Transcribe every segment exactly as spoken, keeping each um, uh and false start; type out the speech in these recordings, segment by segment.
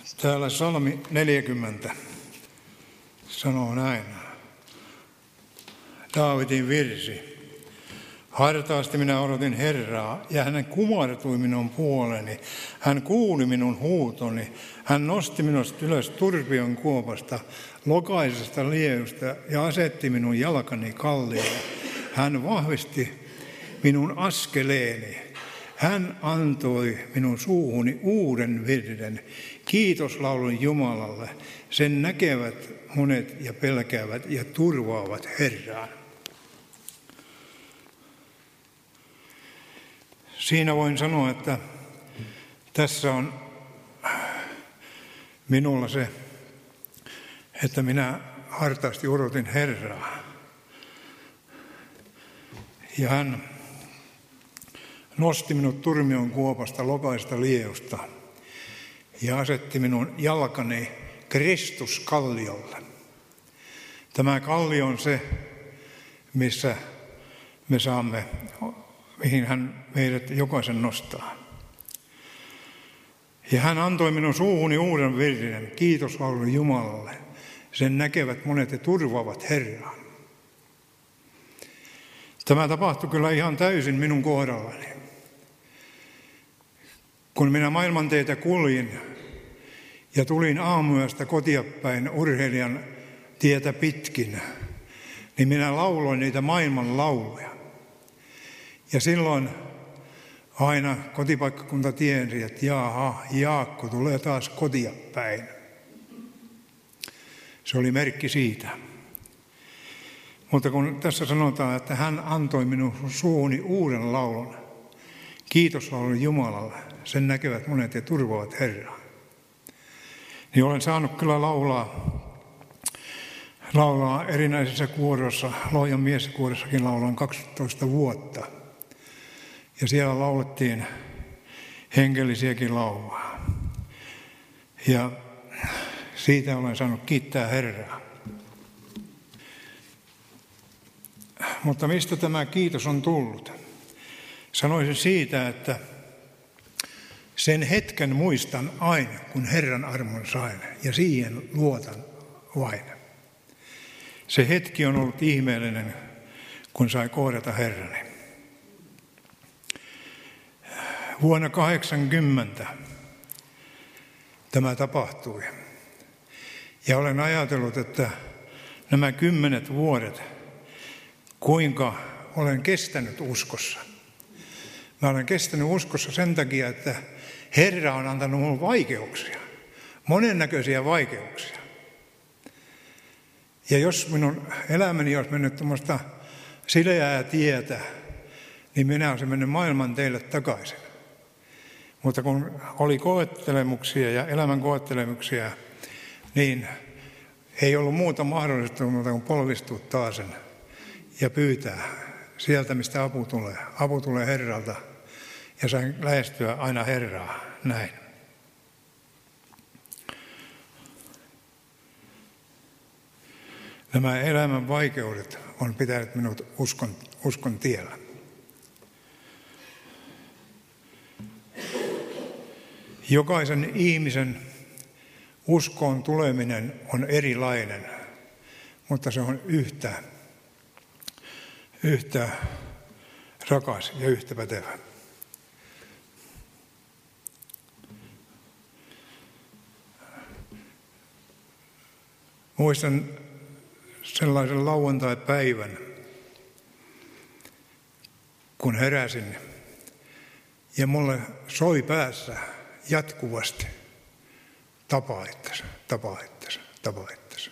Täällä Salmi neljäkymmentä sanoo näin. Daavidin virsi. Hartaasti minä odotin Herraa, ja hän kumartui minun puoleni. Hän kuuli minun huutoni. Hän nosti minut ylös turpion kuopasta, lokaisesta lieusta, ja asetti minun jalkani kalliolle. Hän vahvisti minun askeleeni. Hän antoi minun suuhuni uuden virren, kiitoslaulun Jumalalle. Sen näkevät monet ja pelkäävät ja turvaavat Herraan. Siinä voin sanoa, että tässä on minulla se, että minä hartaasti odotin Herraa. Ja hän nosti minut turmion kuopasta lokaista lieusta ja asetti minun jalkani Kristuskalliolle. Tämä kallio on se, missä me saamme, mihin hän meidät jokaisen nostaa. Ja hän antoi minun suuhuni uuden virren, kiitoslaulun Jumalalle. Sen näkevät monet ja turvaavat Herraan. Tämä tapahtui kyllä ihan täysin minun kohdallani. Kun minä maailmanteitä kuljin ja tulin aamuyöstä kotia päin urheilijan tietä pitkin, niin minä lauloin niitä maailman lauluja. Ja silloin aina kotipaikkakunta tiesi, että jaha, Jaakko tulee taas kotia päin. Se oli merkki siitä. Mutta kun tässä sanotaan, että hän antoi minun suuni uuden laulun, kiitoslaulun Jumalalle, sen näkevät monet ja turvaavat Herraa. Niin olen saanut kyllä laulaa, laulaa erinäisissä kuoroissa, Lohjan mieskuorossakin laulan kaksitoista vuotta. Ja siellä laulettiin hengellisiäkin lauluja. Ja siitä olen saanut kiittää Herraa. Mutta mistä tämä kiitos on tullut? Sanoisin siitä, että sen hetken muistan aina, kun Herran armon sain, ja siihen luotan vain. Se hetki on ollut ihmeellinen, kun sai kohdata Herrani. Vuonna kahdeksankymmentä tämä tapahtui. Ja olen ajatellut, että nämä kymmenet vuodet, kuinka olen kestänyt uskossa. Mä olen kestänyt uskossa sen takia, että Herra on antanut minulle vaikeuksia, monennäköisiä vaikeuksia. Ja jos minun elämäni olisi mennyt tuommoista sileää tietä, niin minä olisin mennyt maailman teille takaisin. Mutta kun oli koettelemuksia ja elämän koettelemuksia, niin ei ollut muuta mahdollista kuin polvistua taasen ja pyytää sieltä, mistä apu tulee. Apu tulee Herralta ja sain lähestyä aina Herraa näin. Nämä elämän vaikeudet on pitänyt minut uskon, uskon tiellä. Jokaisen ihmisen uskoon tuleminen on erilainen, mutta se on yhtä, yhtä rakas ja yhtä pätevä. Muistan sellaisen lauantai-päivän, kun heräsin ja mulle soi päässä jatkuvasti tapa itsensä, tapa itsensä, tapa itsensä.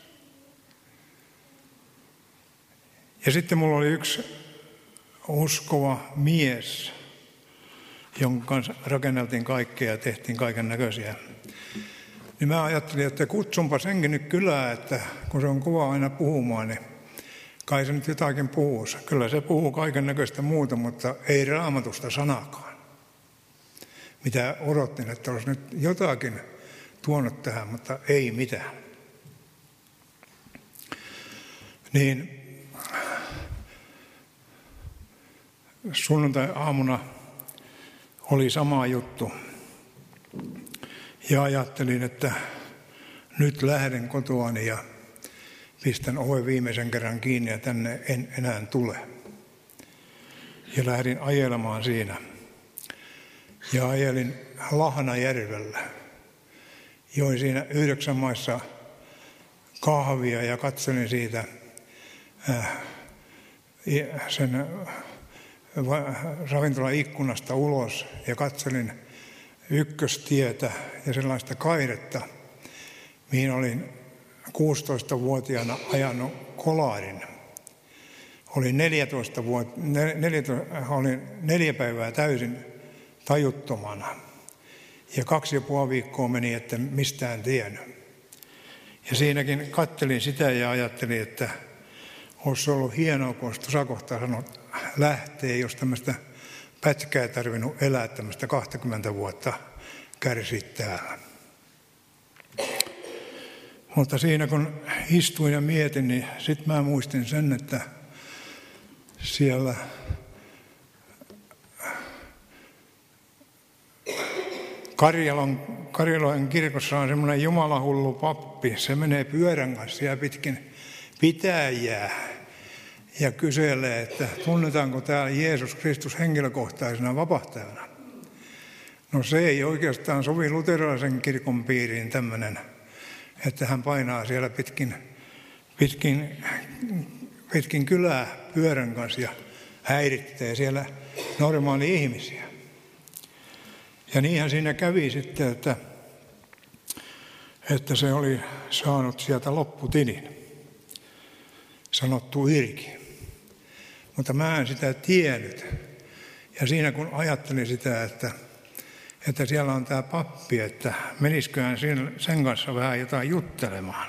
Ja sitten mulla oli yksi uskova mies, jonka kanssa rakenneltiin kaikkea ja tehtiin kaiken näköisiä. Niin mä ajattelin, että kutsunpa senkin nyt kylään, että kun se on kova aina puhumaan, niin kai se nyt jotakin puhuu. Kyllä se puhuu kaiken näköistä muuta, mutta ei Raamatusta sanakaan. Mitä odotin, että olisi nyt jotakin tuonut tähän, mutta ei mitään. Niin sunnuntai-aamuna oli sama juttu. Ja ajattelin, että nyt lähden kotoani ja pistän oven viimeisen kerran kiinni ja tänne en enää tule. Ja lähdin ajelemaan siinä. Ja ajelin Lahnajärvellä. Join siinä yhdeksän maissa kahvia ja katselin siitä äh, sen ravintolan ikkunasta ulos ja katselin ykköstietä ja sellaista kairetta, mihin olin kuusitoistavuotiaana ajanut kolarin. Olin, neljätoista vuot, neljätoista, olin neljä päivää täysin tajuttomana ja kaksi ja puoli viikkoa meni, että mistään tiennyt. Ja siinäkin kattelin sitä ja ajattelin, että olisi ollut hienoa, kun olisi tuossa kohtaa sanonut lähtee, jos tämmöistä pätkää tarvinnut elää, tämmöistä kaksikymmentä vuotta kärsit täällä. Mutta siinä kun istuin ja mietin, niin sitten mä muistin sen, että siellä Karjalan, Karjalan kirkossa on semmoinen jumalahullu pappi. Se menee pyörän kanssa ja pitkin pitäjää ja kyselee, että tunnetaanko täällä Jeesus Kristus henkilökohtaisena vapahtajana. No se ei oikeastaan sovi luterilaisen kirkon piiriin tämmöinen, että hän painaa siellä pitkin, pitkin, pitkin kylää pyörän kanssa ja häiritsee siellä normaali ihmisiä. Ja niinhän siinä kävi sitten, että, että se oli saanut sieltä lopputinin, sanottu irki. Mutta mä en sitä tiennyt. Ja siinä kun ajattelin sitä, että, että siellä on tämä pappi, että menisiköhän sen kanssa vähän jotain juttelemaan.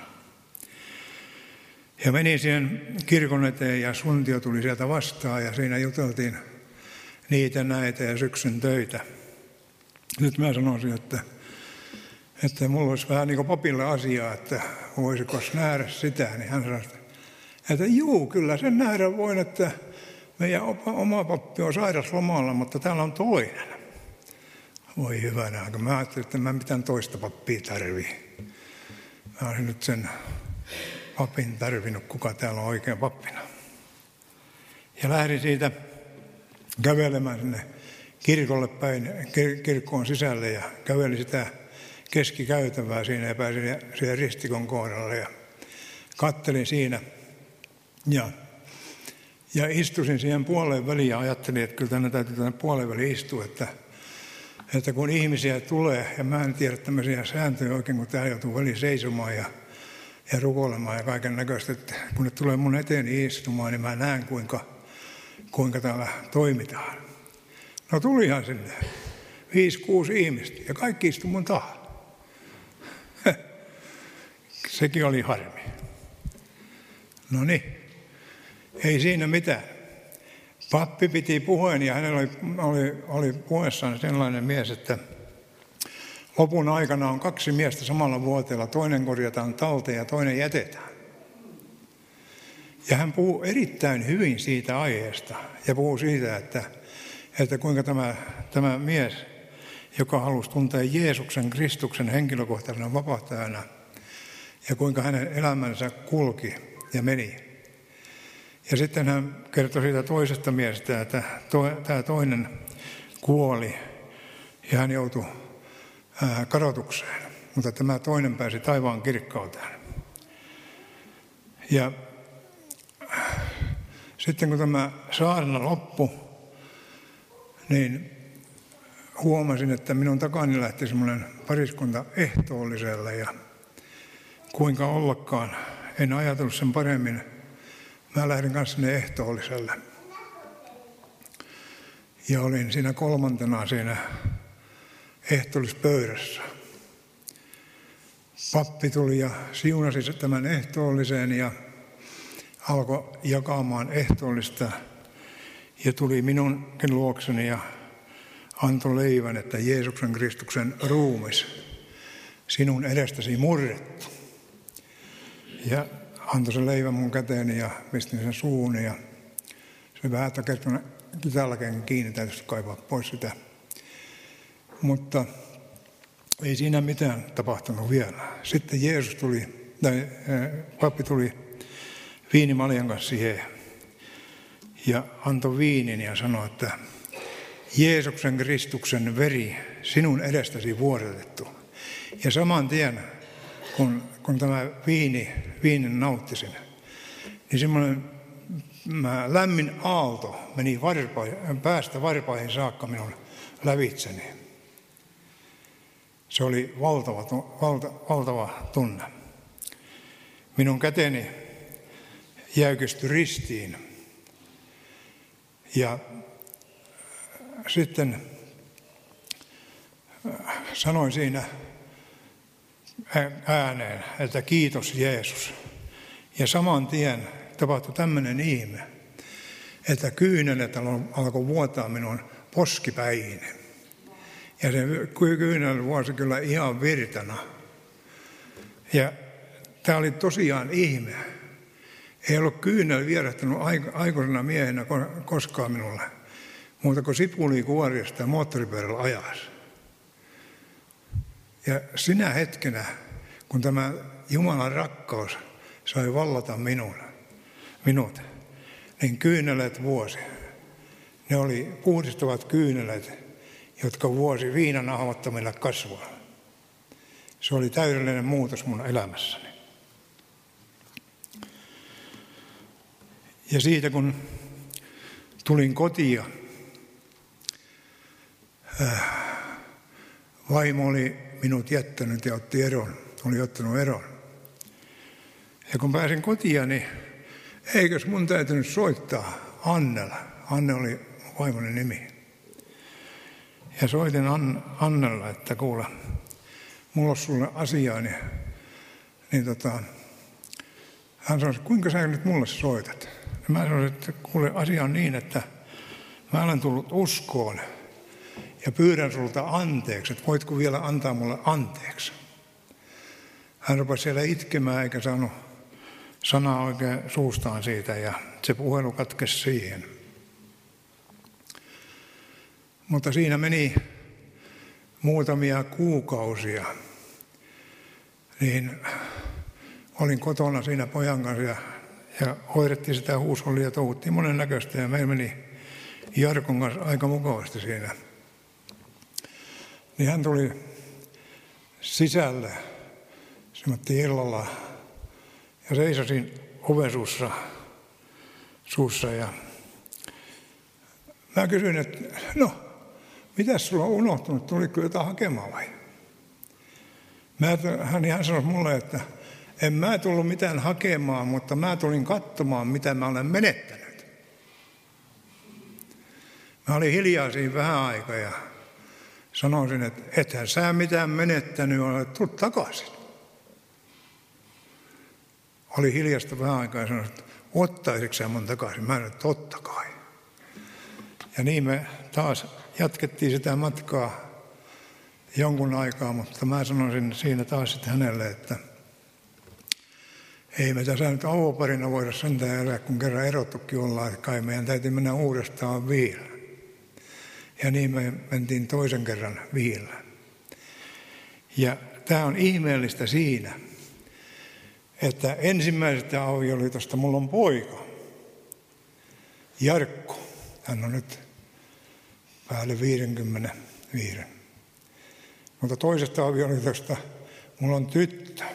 Ja menin siihen kirkon eteen ja suntio tuli sieltä vastaan ja siinä juteltiin niitä näitä ja syksyn töitä. Nyt mä sanoisin, että, että mulla olisi vähän niin kuin papille asiaa, että voisiko nähdä sitä, niin hän sanoi, että juu, kyllä sen nähdä voin, että meidän oma pappi on sairaslomalla, mutta täällä on toinen. Voi hyvänä aika. Mä ajattelin, että mä en mitään toista pappia tarvii. Mä olisin nyt sen papin tarvinnut, kuka täällä on oikein pappina. Ja lähdin siitä kävelemään sinne kirkolle päin, kirkkoon sisälle ja kävelin sitä keskikäytävää siinä ja pääsin siihen ristikon kohdalle ja kattelin siinä ja, ja istusin siihen puoleen väliin ja ajattelin, että kyllä tänne täytyy tänne puoleen väliin istua, että, että kun ihmisiä tulee ja mä en tiedä tämmöisiä sääntöjä oikein, kun täällä joutuu väliin seisomaan ja, ja rukoilemaan ja kaiken näköistä, että kun ne tulee mun eteeni istumaan, niin mä näen kuinka, kuinka täällä toimitaan. No tulihan sinne viisi, kuusi ihmistä ja kaikki istui mun taha. Sekin oli harmi. No niin, ei siinä mitään. Pappi piti puheen ja hänellä oli, oli, oli puheessaan sellainen mies, että lopun aikana on kaksi miestä samalla vuoteella. Toinen korjataan talteen ja toinen jätetään. Ja hän puhuu erittäin hyvin siitä aiheesta ja puhuu siitä, että että kuinka tämä, tämä mies, joka halusi tuntea Jeesuksen Kristuksen henkilökohtaisena vapahtajana, ja kuinka hänen elämänsä kulki ja meni. Ja sitten hän kertoi siitä toisesta miestä, että to, tämä toinen kuoli ja hän joutui ää, kadotukseen, mutta tämä toinen pääsi taivaan kirkkauteen. Ja sitten kun tämä saarna loppui, niin huomasin, että minun takani lähti semmoinen pariskunta ehtoolliselle ja kuinka ollakaan, en ajatellut sen paremmin. Mä lähdin kanssa sinne ehtoolliselle. Ja olin siinä kolmantena siinä ehtoollispöydässä. Pappi tuli ja siunasi tämän ehtoolliseen ja alkoi jakamaan ehtoollista. Ja tuli minunkin luokseni ja antoi leivän, että Jeesuksen Kristuksen ruumis sinun edestäsi murrettu. Ja antoi sen leivän mun käteeni ja pistin sen suun ja se vähän takertuna kitälläkin kiinni, täytyisi kaivaa pois sitä. Mutta ei siinä mitään tapahtunut vielä. Sitten Jeesus tuli, tai pappi tuli viinimaljan kanssa siihen ja antoi viinin ja sanoi, että Jeesuksen Kristuksen veri sinun edestäsi vuodatettu. Ja saman tien, kun, kun tämä viini, viinin nauttisin, niin semmoinen lämmin aalto meni varpa, päästä varpaihin saakka minun lävitseni. Se oli valtava, valta, valtava tunne. Minun käteni jäykistyi ristiin. Ja sitten sanoin siinä ääneen, että kiitos Jeesus. Ja saman tien tapahtui tämmöinen ihme, että kyynelet alkoi vuotaa minun poskipäihin. Ja se kyynel vuosi kyllä ihan virtana. Ja tämä oli tosiaan ihme. Ei ollut kyynel vierähtänyt aikuisena miehenä koskaan minulle, muuta kuin sipulikuorista ja moottoripyörällä ajassa. Ja sinä hetkenä, kun tämä Jumalan rakkaus sai vallata minun, minut, niin kyynelet vuosi. Ne oli puhdistavat kyynelet, jotka vuosi viinan ahvattamilla kasvua. Se oli täydellinen muutos mun elämässäni. Ja siitä kun tulin kotia, vaimo oli minut jättänyt ja otti eron, oli ottanut eron. Ja kun pääsin kotiin, niin eikös mun täytynyt soittaa Annella. Anne oli vaimoni nimi. Ja soitin Annella, että kuule, mulla on sulle asiaa, niin, niin tota, hän sanoi, että kuinka sä nyt mulle soitat? Ja mä sanoin, että kuule, asia on niin, että mä olen tullut uskoon ja pyydän sulta anteeksi, että voitko vielä antaa mulle anteeksi. Hän rupesi siellä itkemään eikä saanut sanaa oikein suustaan siitä ja se puhelu katkesi siihen. Mutta siinä meni muutamia kuukausia, niin olin kotona siinä pojan kanssa ja, ja hoidettiin sitä huushollia ja touhuttiin monennäköistä ja meillä meni Jarkon kanssa aika mukavasti siinä. Niin hän tuli sisälle, semmoinen illalla ja seisosin oven suussa, suussa ja mä kysyin, että no, mitäs sulla on unohtunut, tuliko jotain hakemaan vai? Mä, hän ihan sanoi mulle, että en mä tullut mitään hakemaan, mutta mä tulin katsomaan, mitä mä olen menettänyt. Mä olin hiljaa siinä vähän aikaa ja sanoisin, että ethän sä mitään menettänyt, ole tullut takaisin. Oli hiljasta vähän aikaa ja sanoin, että ottaisitko sä mun takaisin? Mä sanoin, että totta kai. Ja niin me taas jatkettiin sitä matkaa jonkun aikaa, mutta mä sanoisin siinä taas sitten hänelle, että ei me tässä nyt avoparina voida sentään elää, kun kerran erottukin ollaan, että kai meidän täytyy mennä uudestaan vielä. Ja niin me mentiin toisen kerran vielä. Ja tämä on ihmeellistä siinä, että ensimmäisestä avioliitosta mulla on poika, Jarkko. Hän on nyt päälle viisikymmentäviisi. Mutta toisesta avioliitosta mulla on tyttö,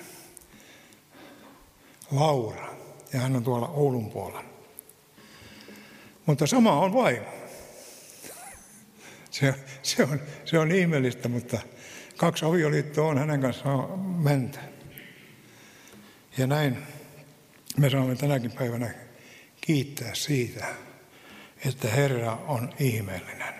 Laura, ja hän on tuolla Oulun puolella. Mutta sama on vaimo. Se, se, on, se on ihmeellistä, mutta kaksi avioliittoa on hänen kanssaan menty. Ja näin me saamme tänäkin päivänä kiittää siitä, että Herra on ihmeellinen.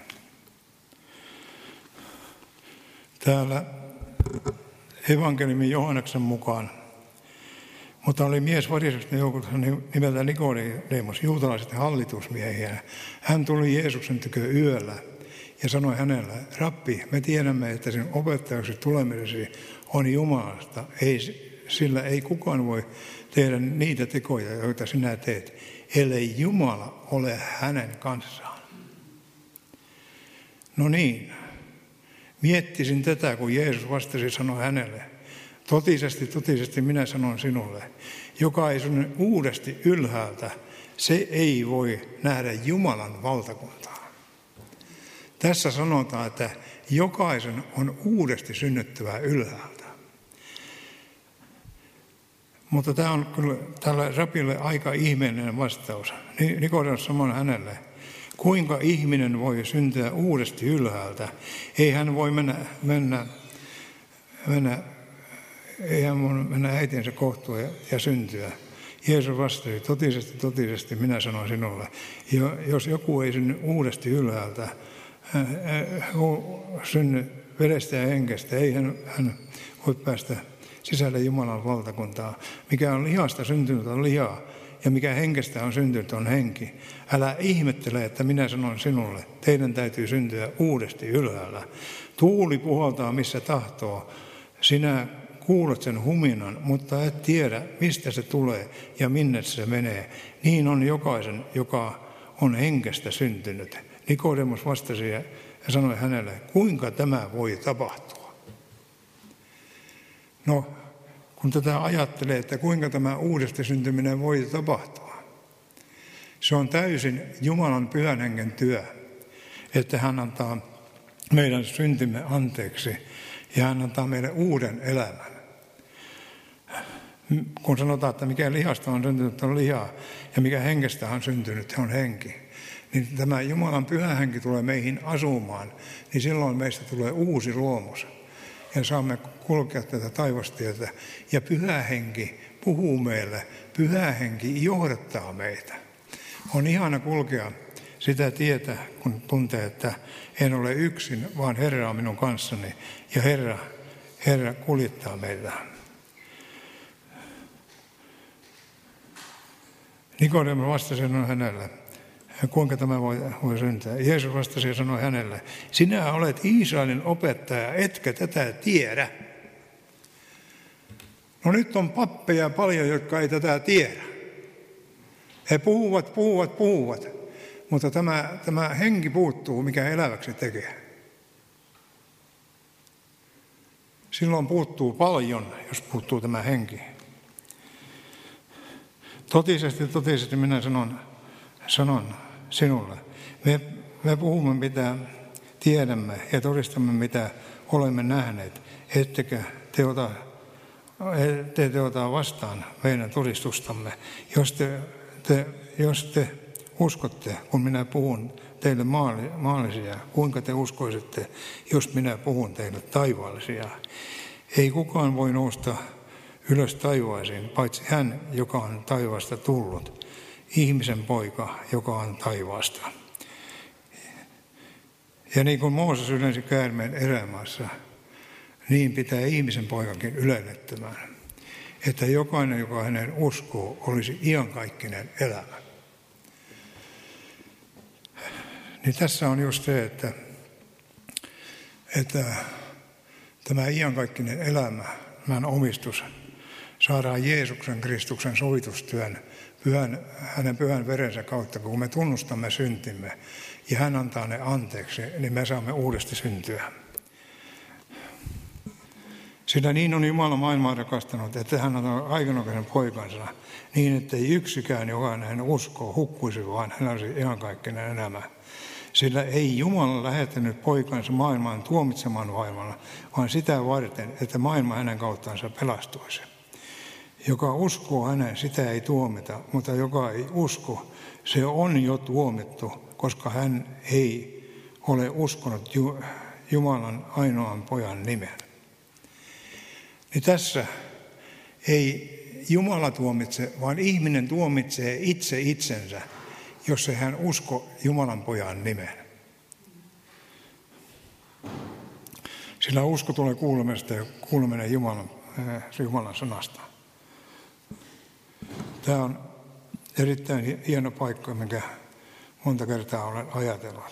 Täällä evankeliumin Johanneksen mukaan, mutta oli mies fariseuksen joukossa nimeltä Nikodemus, juutalaisten hallitusmiehiä. Hän tuli Jeesuksen tykö yöllä ja sanoi hänelle, Rabbi, me tiedämme, että sinun opettajaksi tulemisesi on Jumalasta. Ei, sillä ei kukaan voi tehdä niitä tekoja, joita sinä teet, ellei Jumala ole hänen kanssaan. No niin, Miettisin tätä, kun Jeesus vastasi sanoi hänelle, totisesti, totisesti minä sanon sinulle, joka ei synny uudesti ylhäältä, se ei voi nähdä Jumalan valtakuntaa. Tässä sanotaan, että jokaisen on uudesti synnyttävä ylhäältä. Mutta tämä on kyllä tällä rapille aika ihmeellinen vastaus. Nikodemus sanoi hänelle, kuinka ihminen voi syntyä uudesti ylhäältä? Ei hän voi mennä, mennä, mennä, ei hän voi mennä äitinsä kohtuun ja, ja syntyä. Jeesus vastasi, totisesti, totisesti, minä sanon sinulle, jos joku ei synny uudesti ylhäältä, synny vedestä ja henkestä, ei hän, hän voi päästä sisälle Jumalan valtakuntaa. Mikä on lihasta syntynyt on lihaa, ja mikä henkestä on syntynyt on henki. Älä ihmettele, että minä sanon sinulle, teidän täytyy syntyä uudesti ylhäällä. Tuuli puhaltaa missä tahtoo, sinä kuulet sen huminan, mutta et tiedä, mistä se tulee ja minne se menee. Niin on jokaisen, joka on henkestä syntynyt. Nikodemus vastasi ja sanoi hänelle, kuinka tämä voi tapahtua? No, kun tätä ajattelee, että kuinka tämä uudesti syntyminen voi tapahtua, se on täysin Jumalan pyhän hengen työ, että hän antaa meidän syntimme anteeksi ja hän antaa meille uuden elämän. Kun sanotaan, että mikä lihasta on syntynyt on lihaa ja mikä henkestä on syntynyt on henki, niin tämä Jumalan pyhä henki tulee meihin asumaan, niin silloin meistä tulee uusi luomus. Ja saamme kulkea tätä taivastietä. Ja pyhä henki puhuu meille, pyhä henki johdattaa meitä. On ihana kulkea sitä tietä, kun tuntee, että en ole yksin, vaan Herra on minun kanssani. Ja Herra, Herra kuljettaa meitä. Nikodemus vastasi hänelle, kuinka tämä voi, voi syntyä. Jeesus vastasi ja sanoi hänelle, sinä olet Israelin opettaja, etkä tätä tiedä. No nyt on pappeja paljon, jotka ei tätä tiedä. He puhuvat, puhuvat, puhuvat, mutta tämä, tämä henki puuttuu, mikä eläväksi tekee. Silloin puuttuu paljon, jos puuttuu tämä henki. Totisesti, totisesti minä sanon, sanon sinulle. Me, me puhumme mitä tiedämme ja todistamme mitä olemme nähneet, ettekä te ota, te, te ota vastaan meidän todistustamme. Jos te, te, jos te uskotte, kun minä puhun teille maallisia, kuinka te uskoisitte, jos minä puhun teille taivaallisia? Ei kukaan voi nousta ylös taivaisiin, paitsi hän, joka on taivaasta tullut, ihmisen poika, joka on taivaasta. Ja niin kuin Mooses ylensi käärmeen erämaassa, niin pitää ihmisen poikakin ylennettämään, että jokainen, joka hänen uskoo, olisi iankaikkinen elämä. Niin tässä on just se, että, että tämä iankaikkinen elämä, tämän omistus, saadaan Jeesuksen Kristuksen sovitustyön, pyhän, hänen pyhän verensä kautta, kun me tunnustamme syntimme ja hän antaa ne anteeksi, niin me saamme uudesti syntyä. Sillä niin on Jumala maailmaa rakastanut, että hän on aikanokaisen poikansa niin, että ei yksikään, joka hän uskoo, hukkuisi, vaan hän olisi iankaikkinen elämä. Sillä ei Jumala lähettänyt poikansa maailmaan tuomitsemaan maailmalla, vaan sitä varten, että maailma hänen kauttansa pelastuisi. Joka uskoo hänen, sitä ei tuomita, mutta joka ei usko, se on jo tuomittu, koska hän ei ole uskonut Jumalan ainoan pojan nimen. Niin tässä ei Jumala tuomitse, vaan ihminen tuomitsee itse itsensä, jos ei hän usko Jumalan pojan nimeen. Sillä usko tulee kuulemasta ja kuuleminen Jumalan, äh, Jumalan sanasta. Tämä on erittäin hieno paikka, minkä monta kertaa olen ajatellut.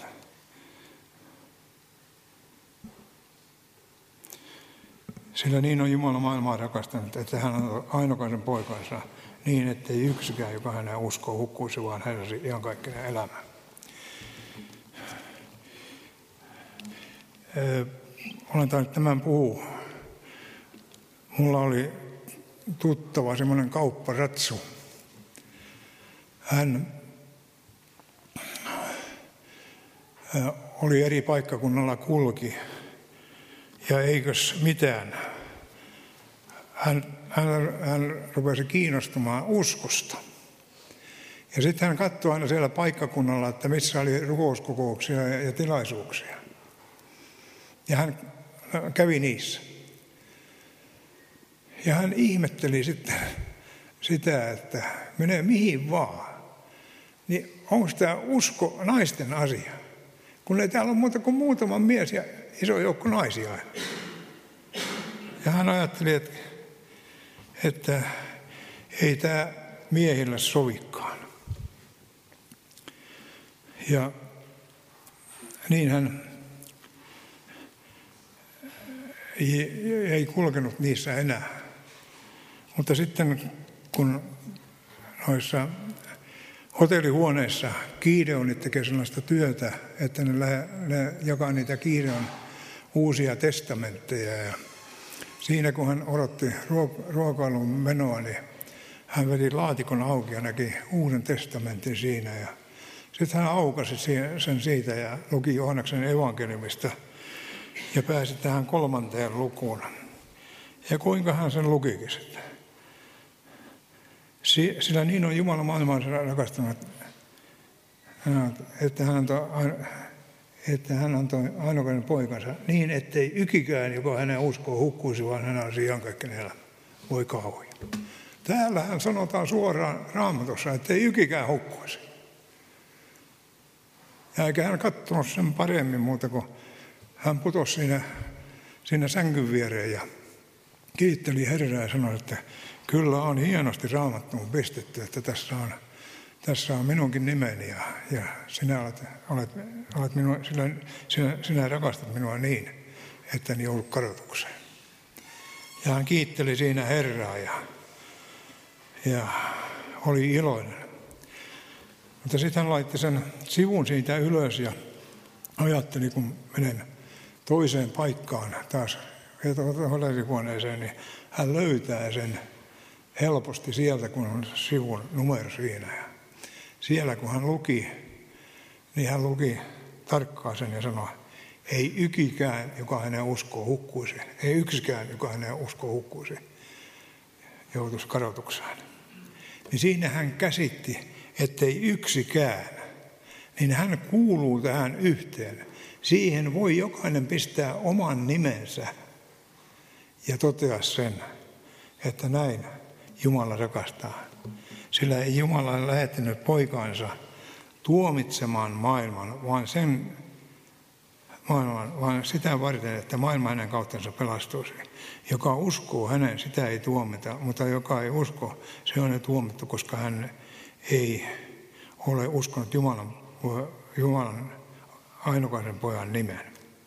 Sillä niin on Jumala maailmaa rakastanut, että hän on ainokaisen poikansa niin, ettei yksikään, joka hänen uskoo, hukkuisi, vaan hän olisi iankaikkinen elämä. olen tainnut tämän puhua. Mulla oli tuttava semmoinen kaupparatsu. Hän oli eri paikkakunnalla kulki ja eikös mitään. Hän, hän, hän rupesi kiinnostumaan uskosta. Ja sitten hän katsoi aina siellä paikkakunnalla, että missä oli rukouskokouksia ja, ja tilaisuuksia. Ja hän kävi niissä. Ja hän ihmetteli sitten sitä, että menee mihin vaan. Niin onko tämä usko naisten asia? Kun ei täällä ole muuta kuin muutama mies ja iso joukko naisia aina. Ja hän ajatteli, että, että ei tämä miehille sovikaan. Ja niin hän ei, ei kulkenut niissä enää. Mutta sitten kun noissa hotellihuoneissa Gideonit tekee sellaista työtä, että ne, ne jakaa niitä Gideon uusia testamentteja. Ja siinä kun hän odotti ruokailun menoa, niin hän veti laatikon auki ja näki uuden testamentin siinä. Ja sitten hän aukasi sen siitä ja luki Johanneksen evankeliumista ja pääsi tähän kolmanteen lukuun. Ja kuinka hän sen lukikin sitten? Sillä niin on Jumala maailmansa rakastanut, että hän antoi, että hän antoi ainokainen poikansa niin, ettei ykikään, joka hänen uskoo hukkuisi, vaan hän olisi iankaikkinen elämä. Voi kauhia. Täällähän sanotaan suoraan Raamatussa, ettei ykikään hukkuisi. Ja eikä hän katsonut sen paremmin muuta kuin hän putosi siinä, siinä sängyn viereen ja kiitteli Herraa ja sanoi, että kyllä on hienosti Raamattuun pistetty, että tässä on, tässä on minunkin nimeni ja, ja sinä, olet, olet, olet minua, sinä, sinä, sinä rakastat minua niin, että en joudu kadotukseen. Ja hän kiitteli siinä Herraa ja, ja oli iloinen. Mutta sitten hän laitti sen sivun siitä ylös ja ajatteli, kun menen toiseen paikkaan taas hotellihuoneeseen, niin hän löytää sen helposti sieltä, kun on sivun numero siinä. Ja siellä kun hän luki, niin hän luki tarkkaan sen ja sanoi, ei ykikään, joka hänen uskoo hukkuisi, ei yksikään, joka hänen uskoo hukkuisi, joutuisi kadotukseen. Niin siinä hän käsitti, ettei yksikään, niin hän kuuluu tähän yhteen. Siihen voi jokainen pistää oman nimensä ja totea sen, että näin Jumala rakastaa. Sillä ei Jumala lähettänyt poikaansa tuomitsemaan maailman, vaan, sen, maailman, vaan sitä varten, että maailma hänen kauttansa pelastuisi. Joka uskoo hänen, sitä ei tuomita, mutta joka ei usko, se on jo tuomittu, koska hän ei ole uskonut Jumalan, Jumalan ainokaisen pojan nimen.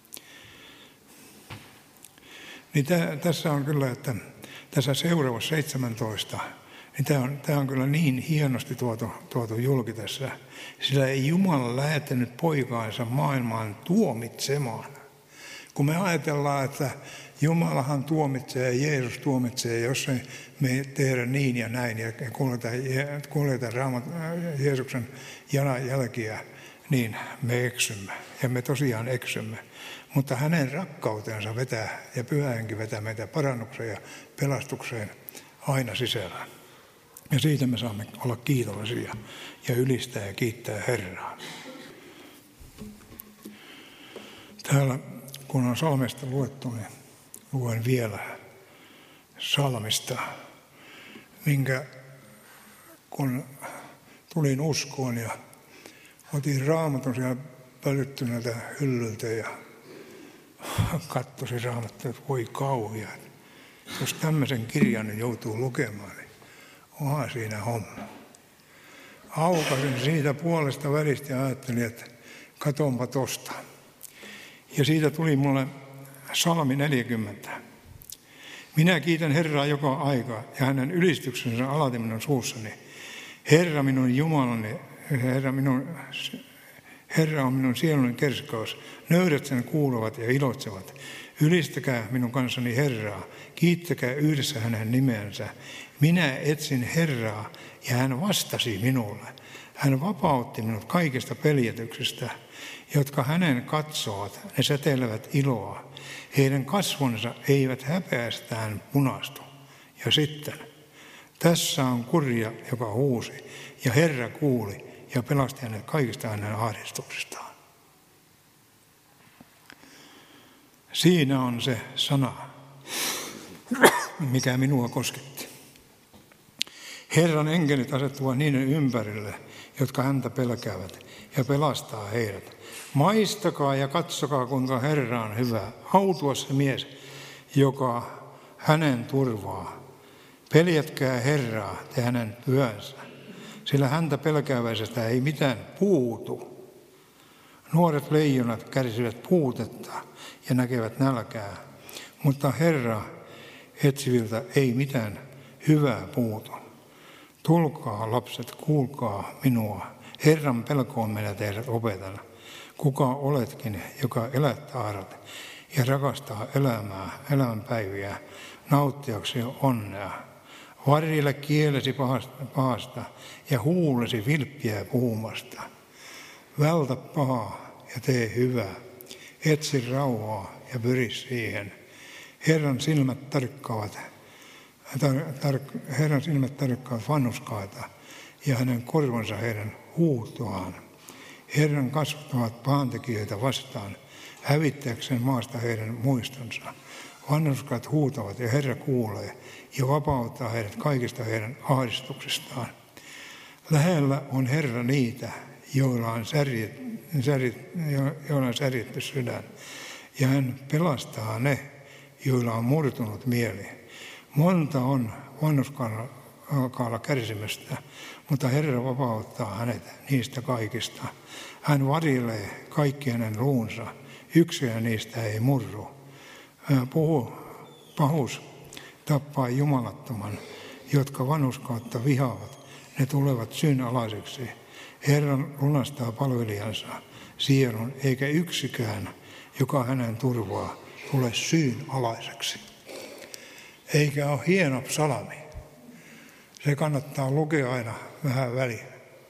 Niin tä, tässä on kyllä, että tässä seuraavassa seitsemäntoista, niin tämä on, tämä on kyllä niin hienosti tuotu, tuotu julki tässä. Sillä ei Jumala lähettänyt poikaansa maailmaan tuomitsemaan. Kun me ajatellaan, että Jumalahan tuomitsee ja Jeesus tuomitsee, jos ei me tehdä niin ja näin ja kuljeta, kuljeta Raamat, Jeesuksen jalanjälkiä, niin me eksymme. Ja me tosiaan eksymme. Mutta hänen rakkautensa vetää ja Pyhä Henki vetää meitä parannukseen ja pelastukseen aina sisällä. Ja siitä me saamme olla kiitollisia ja ylistää ja kiittää Herraa. Täällä kun on salmesta luettu, niin luen vielä salmista, minkä kun tulin uskoon ja otin Raamatun siellä pölyttyneeltä hyllyltä ja katsoin Raamattua, että voi kauhia. Jos tämmöisen kirjan joutuu lukemaan, niin onhan siinä homma. Aukasin siitä puolesta välistä ja ajattelin, että katonpa tosta. Ja siitä tuli mulle Salmi neljäkymmentä. Minä kiitän Herraa joka aika ja hänen ylistyksensä alati minun suussani. Herra minun Jumalani, Herra, minun, Herra on minun sieluni kerskaus. Nöyrät sen kuuluvat ja iloitsevat. Ylistäkää minun kanssani Herraa, kiittäkää yhdessä hänen nimensä. Minä etsin Herraa ja hän vastasi minulle. Hän vapautti minut kaikista peljätyksistä, jotka hänen katsovat, ne säteilevät iloa. Heidän kasvonsa eivät häpeästään punastu. Ja sitten, tässä on kurja, joka huusi, ja Herra kuuli ja pelasti hänet kaikista hänen ahdistuksistaan. Siinä on se sana, mikä minua kosketti. Herran enkelit asettuvat niiden ympärille, jotka häntä pelkäävät, ja pelastaa heidät. Maistakaa ja katsokaa, kuinka Herra on hyvä. Autuas se mies, joka hänen turvaa. Peljätkää Herraa, te hänen pyhänsä, sillä häntä pelkääväisestä ei mitään puutu. Nuoret leijonat kärsivät puutetta ja näkevät nälkää, mutta Herra etsiviltä ei mitään hyvää puutu. Tulkaa lapset, kuulkaa minua. Herran pelkoon minä teidät opetan. Kuka oletkin, joka elät tahrat ja rakastaa elämää, elämänpäiviä, nauttiaksi onnea. Varjele kielesi pahasta, pahasta ja huulesi vilppiä puhumasta. Vältä pahaa ja tee hyvää. Etsi rauhaa ja pyri siihen. Herran silmät tarkkaavat, tar, tar, Herran silmät tarkkaavat vanhuskaita ja hänen korvansa heidän huutoaan. Herran kasvot ovat pahantekijöitä vastaan, hävittääkseen maasta heidän muistonsa. Vanhurskaat huutavat ja Herra kuulee ja vapauttaa heidät kaikista heidän ahdistuksistaan. Lähellä on Herra niitä, joilla on särjet, särjet, joilla on särjetty sydän, ja hän pelastaa ne, joilla on murtunut mieli. Monta on vanhurskaalla kärsimystä, mutta Herra vapauttaa hänet niistä kaikista. Hän varjelee kaikki hänen luunsa, yksikään niistä ei murru. Puhu, pahuus tappaa jumalattoman, jotka vanhurskautta vihaavat, ne tulevat syynalaiseksi. Herran lunastaa palvelijansa sielun, eikä yksikään, joka hänen turvaa, tule syynalaiseksi. Eikä ole hieno psalmi. Se kannattaa lukea aina vähän väliin.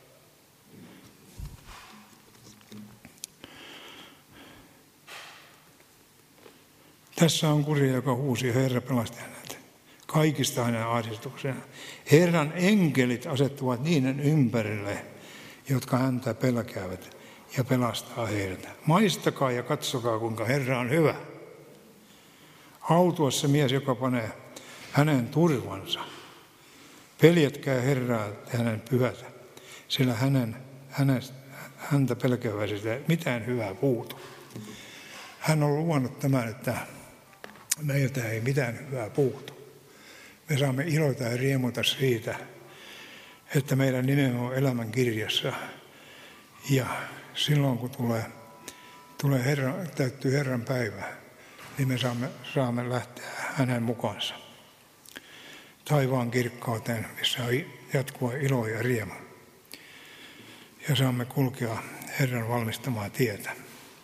Tässä on kurja, joka huusi ja Herra pelasti hänet kaikista hänen ahdistuksena. Herran enkelit asettuvat niiden ympärille, jotka häntä pelkäävät ja pelastaa heidät. Maistakaa ja katsokaa, kuinka Herra on hyvä. Autuas se mies, joka panee hänen turvansa. Peljätkää Herraa ja hänen pyhätä, sillä hänen, hänestä, häntä pelkääväisistä mitään hyvää puutu. Hän on luvannut tämän, että meiltä ei mitään hyvää puutu. Me saamme iloita ja riemuta siitä, että meidän nimemme on elämän kirjassa. Ja silloin kun tulee, tulee Herran, täyttyy Herran päivä, niin me saamme, saamme lähteä hänen mukaansa taivaan kirkkauteen, missä on jatkuva ilo ja riemu. Ja saamme kulkea Herran valmistamaa tietä.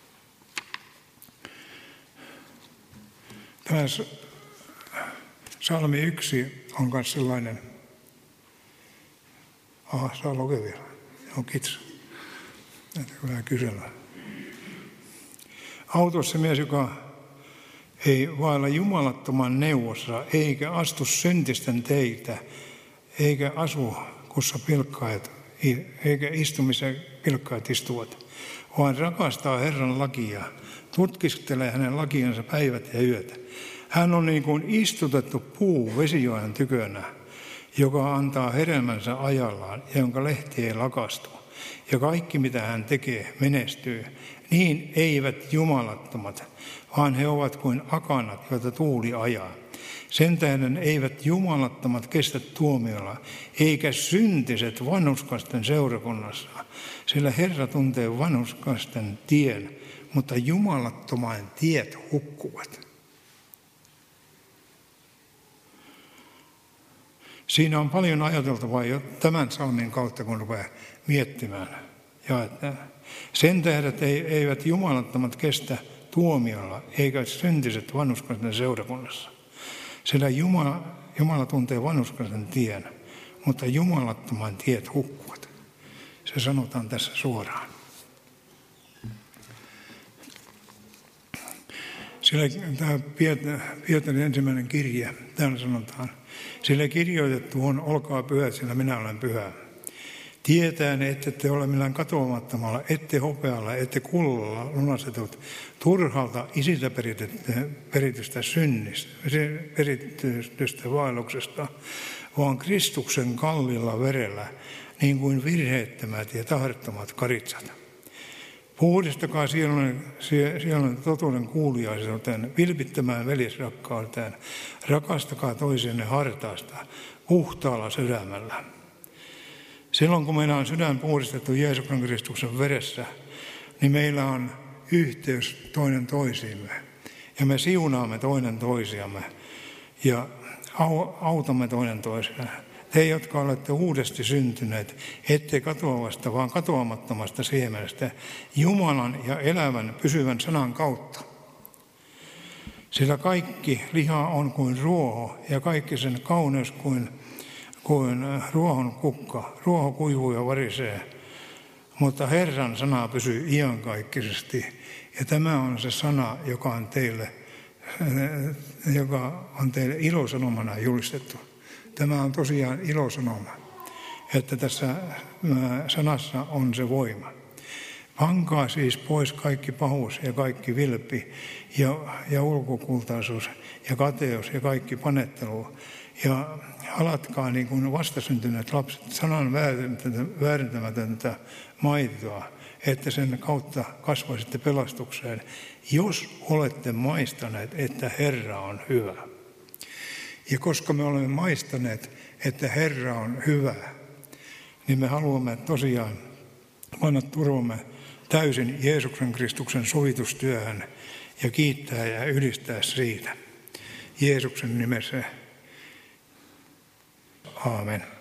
Tämä psalmi yksi on myös sellainen, aha, saa lukea vielä, joo, kiitos, näitä vähän kysellään. Autuas se mies, joka ei vailla jumalattoman neuvossa, eikä astu syntisten teitä, eikä asu, kussa pilkkaat, eikä istu, missä pilkkaat istuvat, vaan rakastaa Herran lakia, tutkiskelee hänen lakiansa päivät ja yötä. Hän on niin kuin istutettu puu vesijoen tykönä, joka antaa hedelmänsä ajallaan ja jonka lehti ei lakastu. Ja kaikki, mitä hän tekee, menestyy. Niin eivät jumalattomat, vaan he ovat kuin akanat, joita tuuli ajaa. Sen tähden eivät jumalattomat kestä tuomiolla, eikä syntiset vanhurskasten seurakunnassa, sillä Herra tuntee vanhurskasten tien, mutta jumalattoman tiet hukkuvat. Siinä on paljon ajateltavaa jo tämän psalmin kautta, kun rupeaa miettimään. Ja että sen tähden eivät jumalattomat kestä tuomiolla, eikä syntiset vanhurskaisten seurakunnassa. Sillä Jumala, Jumala tuntee vanhurskaisen tien, mutta jumalattoman tiet hukkuvat. Se sanotaan tässä suoraan. Sillä tämä Pietarin ensimmäinen kirje, täällä sanotaan, sillä kirjoitettu on, olkaa pyhät, sillä minä olen pyhä. Tietäen, ette te ole millään katoamattomalla, ette hopealla, ette kullalla lunastetut turhalta isiltä peritystä synnistä, peritystä vaelluksesta, vaan Kristuksen kalliilla verellä, niin kuin virheettömät ja tahdottomat karitsat. Puhdistakaa sielun totuuden kuuliaisuuteen, vilpittömään veljesrakkauteen, rakastakaa toisienne hartaasta, puhtaalla sydämellä. Silloin kun meillä on sydän puhdistettu Jeesuksen Kristuksen veressä, niin meillä on yhteys toinen toisiimme. Ja me siunaamme toinen toisiamme ja autamme toinen toisiamme. Te, jotka olette uudesti syntyneet, ette katoavasta, vaan katoamattomasta siemenestä, Jumalan ja elävän pysyvän sanan kautta. Sillä kaikki liha on kuin ruoho ja kaikki sen kauneus kuin, kuin ruohon kukka. Ruoho kuivuu ja varisee, mutta Herran sana pysyy iankaikkisesti. Ja tämä on se sana, joka on teille, joka on teille ilosanomana julistettu. Tämä on tosiaan ilosanoma, että tässä sanassa on se voima. Pankaa siis pois kaikki pahuus ja kaikki vilppi ja, ja ulkokultaisuus ja kateus ja kaikki panettelu. Ja halatkaa niin kuin vastasyntyneet lapset sanan väärentämätöntä maitoa, että sen kautta kasvaisitte pelastukseen, jos olette maistaneet, että Herra on hyvä. Ja koska me olemme maistaneet, että Herra on hyvä, niin me haluamme tosiaan panna turvamme täysin Jeesuksen Kristuksen sovitustyöhön ja kiittää ja ylistää siitä. Jeesuksen nimessä. Aamen.